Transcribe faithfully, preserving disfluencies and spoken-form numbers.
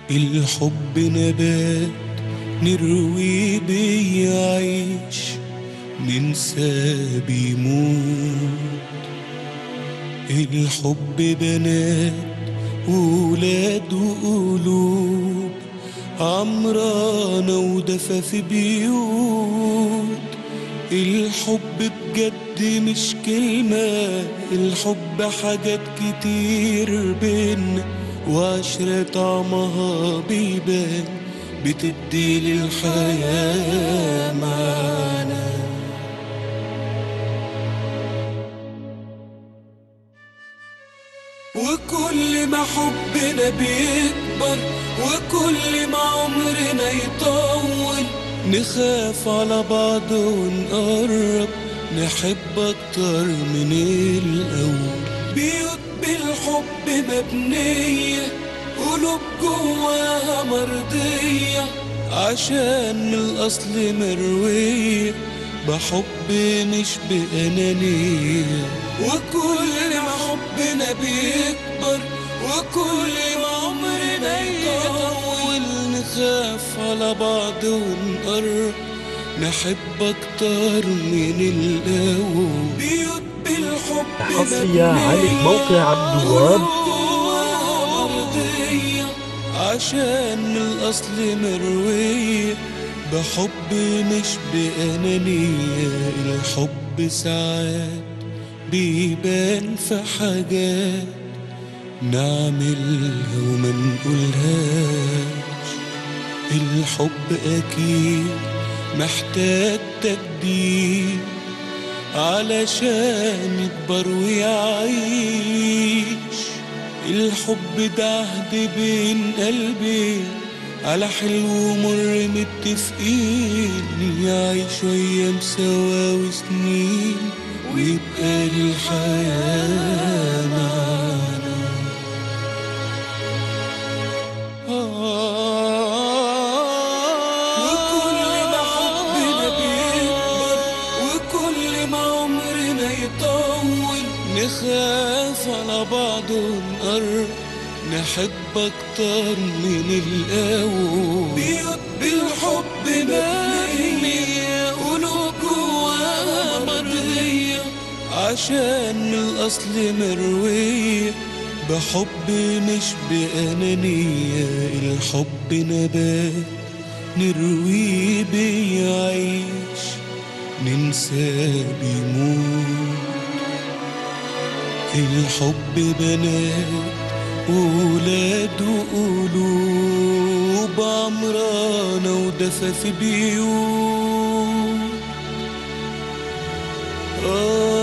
الحب نبات نروي بيعيش، ننسى بيموت. الحب بنات وولاد وقلوب، عمرانة ودفى في بيوت. الحب بجد مش كلمة، الحب حاجات كتير بينا، وعشرة طعمها بيبان، بتدي للحياة معانا. وكل ما حبنا بيكبر، وكل ما عمرنا يطول، نخاف على بعض ونقرب، نحب أكتر من الأول. بيوت بالحب مبنية، قلوب جواها مرضية، عشان من الأصل مروية، بحب مش بأنانية. وكل ما حبنا بيكبر، وكل ما عمرنا يطول، نخاف على بعض ونقرب، نحب أكتر من الأول. بيوت بالحب حصرية على موقع عبد الوهاب. مرضية، عشان من الأصل مروية، بحب مش بأنانية. الحب ساعات بيبان في حاجات نعملها وما نقولهاش. الحب أكيد محتاج تجديد، علشان يكبر ويعيش. الحب ده عهد بين قلبين، على حلو ومر متفقين، يعيش أيام سوا وسنين، ويبقى للحياة معانا. وكل ما حبنا بيكبر، وكل ما عمرنا يطول، نخاف على بعض ونقرب، نحب أكتر من الأول. بيوت بالحب مبنية، قلوب جواها مرضية، عشان من الأصل مروية، بحب مش بأنانية. الحب نبات نروي بيعيش، ننسى بيموت. الحب بنات وولاد وقلوب، عمرانة ودفى في بيوت. آه